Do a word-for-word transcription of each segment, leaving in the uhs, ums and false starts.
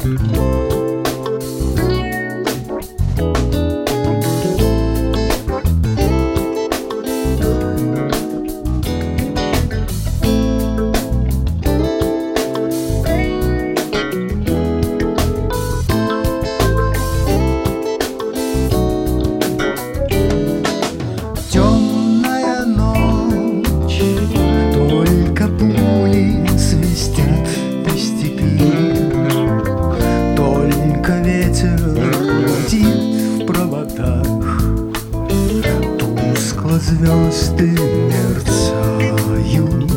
Звезды мерцают.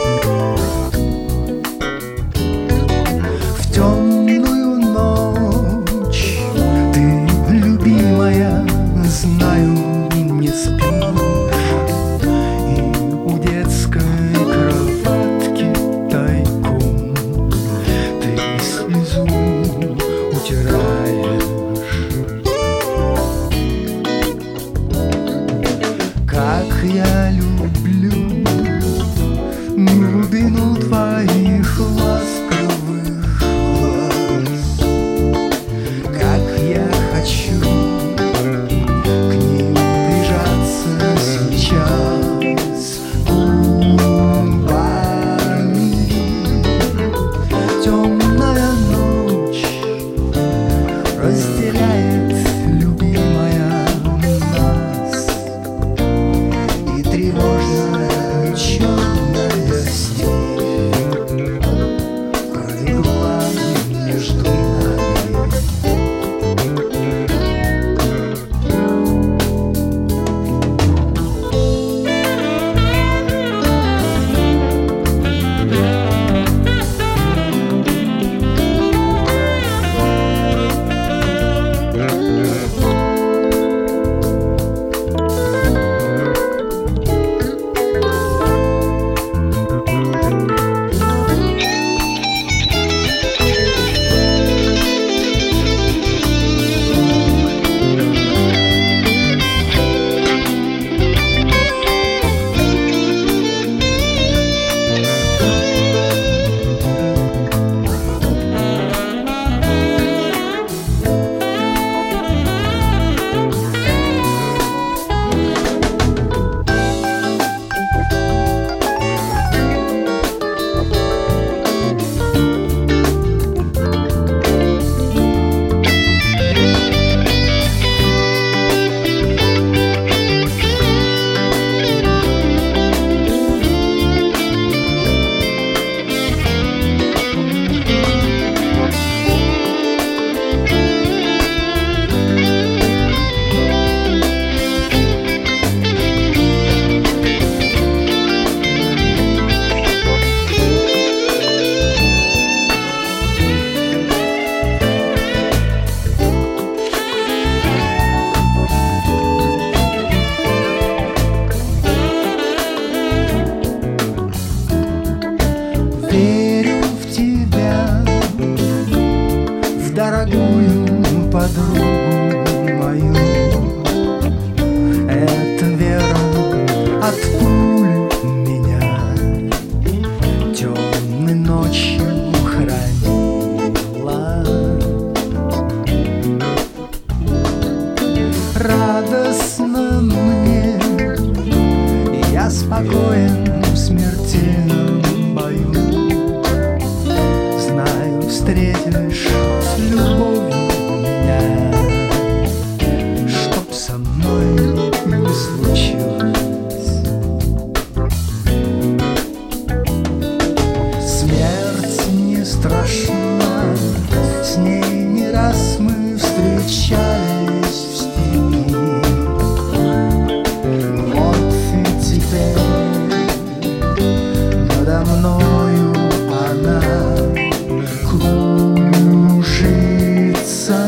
В темную ночь ты, любимая, знаю, не спишь, и у детской кроватки тайком ты слезу утираешь. Как я люблю глубину твоих ласковых глаз, как я хочу к ним прижаться сейчас губами. Темная ночь разделяет, любимая, нас. Тревожная черная степь пролегла между нами. Верю в тебя, в дорогую подругу мою. Эта вера от пули меня темной ночью хранила. Радостно мне, я спокоен в смертельном бою. Знаю, встретишь с любовью меня, чтоб со мной не случилось. Смерть не страшна, с ней не раз мы встречались в степи. Вот и теперь надо мною она кружится.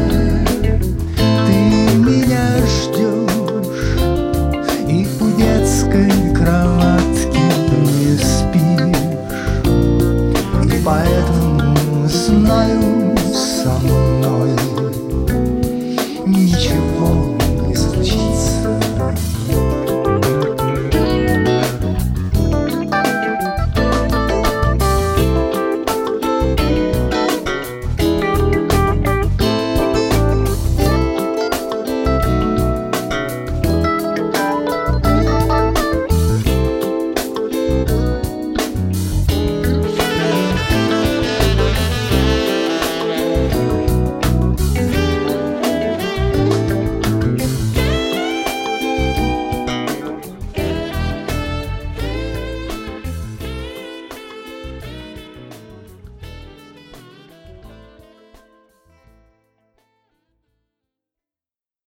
Ты меня ждешь и у детской кроватки не спишь, и поэтому знаю, со мной